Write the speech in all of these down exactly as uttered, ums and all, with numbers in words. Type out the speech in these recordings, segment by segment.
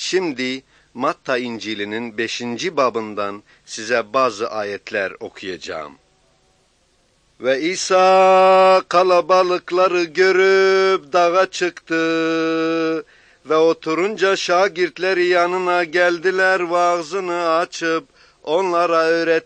Şimdi Matta İncil'inin beşinci babından size bazı ayetler okuyacağım. Ve İsa kalabalıkları görüp dağa çıktı ve oturunca şagirdleri yanına geldiler ve ağzını açıp onlara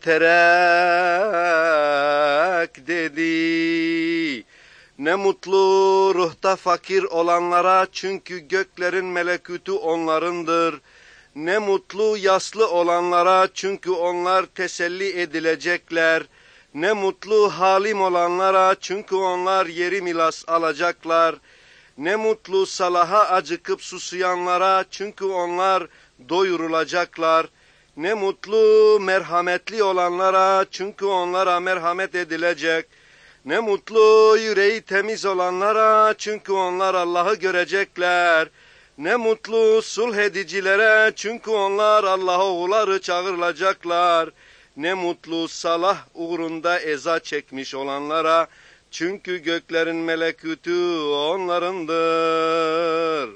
öğreterek dedi: Ne mutlu ruhta fakir olanlara, çünkü göklerin melekutu onlarındır. Ne mutlu yaslı olanlara, çünkü onlar teselli edilecekler. Ne mutlu halim olanlara, çünkü onlar yeri miras alacaklar. Ne mutlu salaha acıkıp susayanlara, çünkü onlar doyurulacaklar. Ne mutlu merhametli olanlara, çünkü onlara merhamet edilecek. Ne mutlu yüreği temiz olanlara, çünkü onlar Allah'ı görecekler. Ne mutlu sulh edicilere, çünkü onlar Allah oğulları çağrılacaklar. Ne mutlu salah uğrunda eza çekmiş olanlara, çünkü göklerin melekutu onlarındır.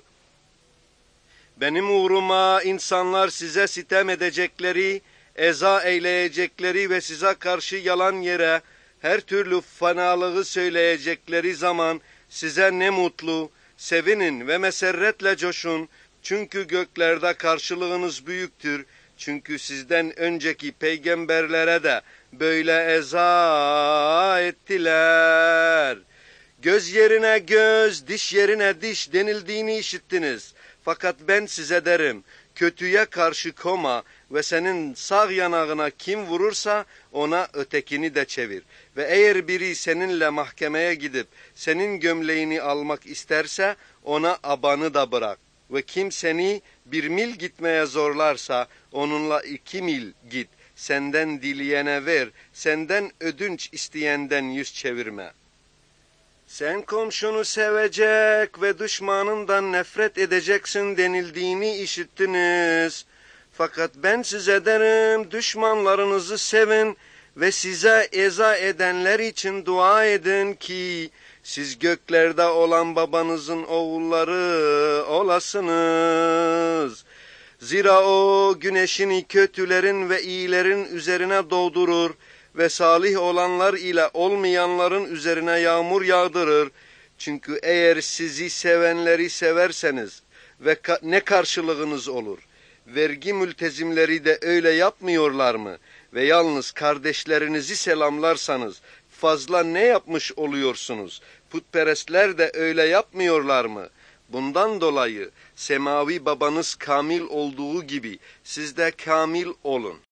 Benim uğruma insanlar size sitem edecekleri, eza eyleyecekleri ve size karşı yalan yere her türlü fenalığı söyleyecekleri zaman size ne mutlu, sevinin ve meserretle coşun. Çünkü göklerde karşılığınız büyüktür. Çünkü sizden önceki peygamberlere de böyle eza ettiler. Göz yerine göz, diş yerine diş denildiğini işittiniz. Fakat ben size derim, kötüye karşı koma ve senin sağ yanağına kim vurursa ona ötekini de çevir. Ve eğer biri seninle mahkemeye gidip senin gömleğini almak isterse ona abanı da bırak. Ve kim seni bir mil gitmeye zorlarsa onunla iki mil git. Senden dileyene ver, senden ödünç isteyenden yüz çevirme. Sen komşunu sevecek ve düşmanından nefret edeceksin denildiğini işittiniz. Fakat ben size derim, düşmanlarınızı sevin ve size eza edenler için dua edin ki siz göklerde olan babanızın oğulları olasınız. Zira o güneşini kötülerin ve iyilerin üzerine doğdurur ve salih olanlar ile olmayanların üzerine yağmur yağdırır. Çünkü eğer sizi sevenleri severseniz ve ka ne karşılığınız olur? Vergi mültezimleri de öyle yapmıyorlar mı? Ve yalnız kardeşlerinizi selamlarsanız fazla ne yapmış oluyorsunuz? Putperestler de öyle yapmıyorlar mı? Bundan dolayı semavi babanız kamil olduğu gibi siz de kamil olun.